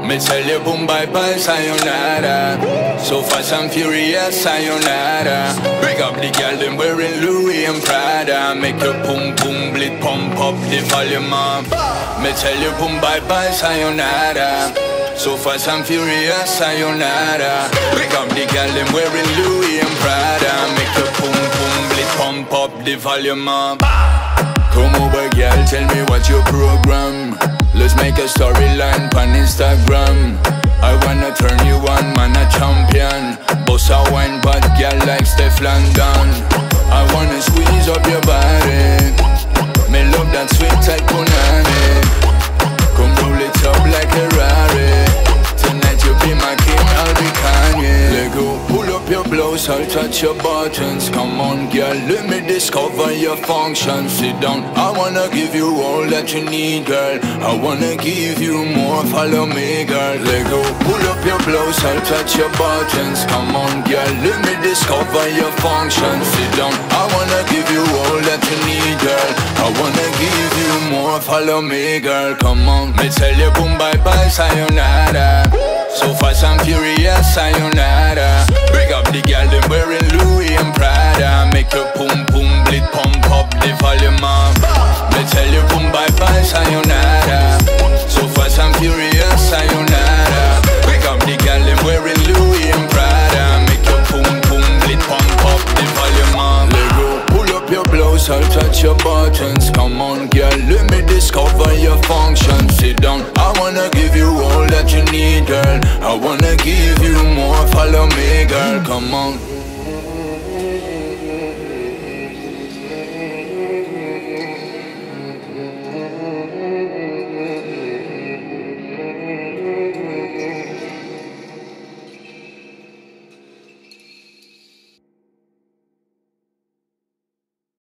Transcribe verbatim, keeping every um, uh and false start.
Me tell you boom bye bye sayonara. So fast and furious sayonara. Big up the girl them wearing Louis and Prada. Make your boom boom blit pump up the volume up. Me tell you boom bye bye sayonara. So fast and furious sayonara. Big up the girl them wearing Louis and Prada. Make your boom boom blit pump up the volume up. Come over girl, tell me what's your program. Let's make a storyline on Instagram. I wanna turn you on, man, a champion. Boss a wine, bad girl like Steph London. I wanna squeeze up your body. Me love that sweet type punani. Come roll it up like a Rari. Tonight you be my king, I'll be Kanye. Let go, pull up your blouse, I'll touch your buttons. Come on girl, let me discover your function. Sit down, I wanna give you all that you need girl. I wanna give you more, follow me girl. Let go, pull up your blouse, I'll touch your buttons. Come on girl, let me discover your function. Sit down, I wanna give you all that you need girl. I wanna give you more, follow me girl. Come on, me tell you boom bye bye sayonara. So fast and furious sayonara. Big up the girl them wearing Louis and Prada. Make your boom boom blit pump up the volume up. Me tell you boom bye bye sayonara. So fast and furious sayonara. Big up the girl them wearing Louis and Prada. Make your boom boom blit pump up the volume up. Let go, pull up your blouse, I'll touch your buttons. Come on girl, let me discover your function. Sit down, I wanna give you all that you need girl. I wanna give you more, follow me girl, come on.